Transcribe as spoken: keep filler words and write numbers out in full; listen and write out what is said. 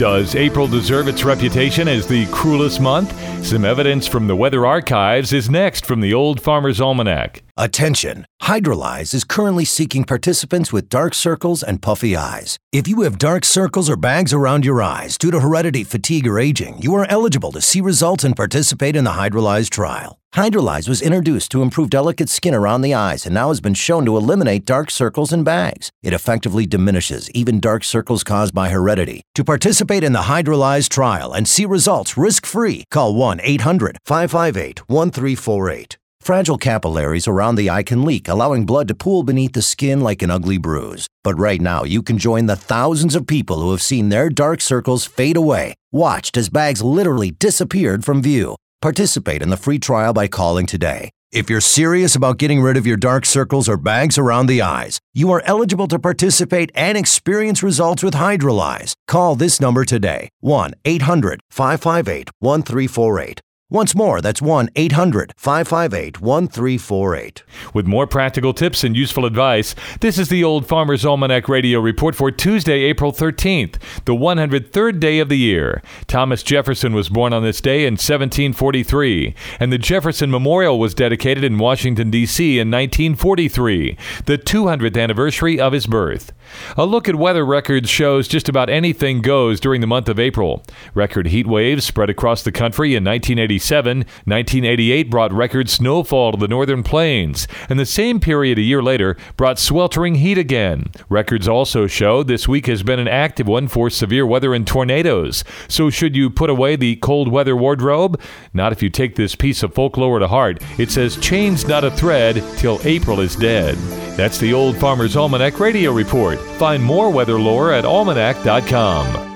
Does April deserve its reputation as the cruelest month? Some evidence from the Weather Archives is next from the Old Farmer's Almanac. Attention! Hydrolyze is currently seeking participants with dark circles and puffy eyes. If you have dark circles or bags around your eyes due to heredity, fatigue, or aging, you are eligible to see results and participate in the Hydrolyze trial. Hydrolyze was introduced to improve delicate skin around the eyes and now has been shown to eliminate dark circles and bags. It effectively diminishes even dark circles caused by heredity. To participate in the Hydrolyze trial and see results risk-free, call one eight hundred, five five eight, one three four eight. Fragile capillaries around the eye can leak, allowing blood to pool beneath the skin like an ugly bruise. But right now, you can join the thousands of people who have seen their dark circles fade away, watched as bags literally disappeared from view. Participate in the free trial by calling today. If you're serious about getting rid of your dark circles or bags around the eyes, you are eligible to participate and experience results with Hydrolyze. Call this number today, one eight hundred, five five eight, one three four eight. Once more, that's one eight hundred, five five eight, one three four eight. With more practical tips and useful advice, this is the Old Farmer's Almanac Radio Report for Tuesday, April thirteenth, the one hundred third day of the year. Thomas Jefferson was born on this day in seventeen forty-three, and the Jefferson Memorial was dedicated in Washington, D C in nineteen forty-three, the two hundredth anniversary of his birth. A look at weather records shows just about anything goes during the month of April. Record heat waves spread across the country in nineteen eighty-seven. nineteen eighty-eight brought record snowfall to the northern plains, and the same period a year later brought sweltering heat again. Records also show this week has been an active one for severe weather and tornadoes. So should you put away the cold weather wardrobe? Not if you take this piece of folklore to heart. It says, "Chain's not a thread till April is dead." That's the Old Farmer's Almanac Radio Report. Find more weather lore at almanac dot com.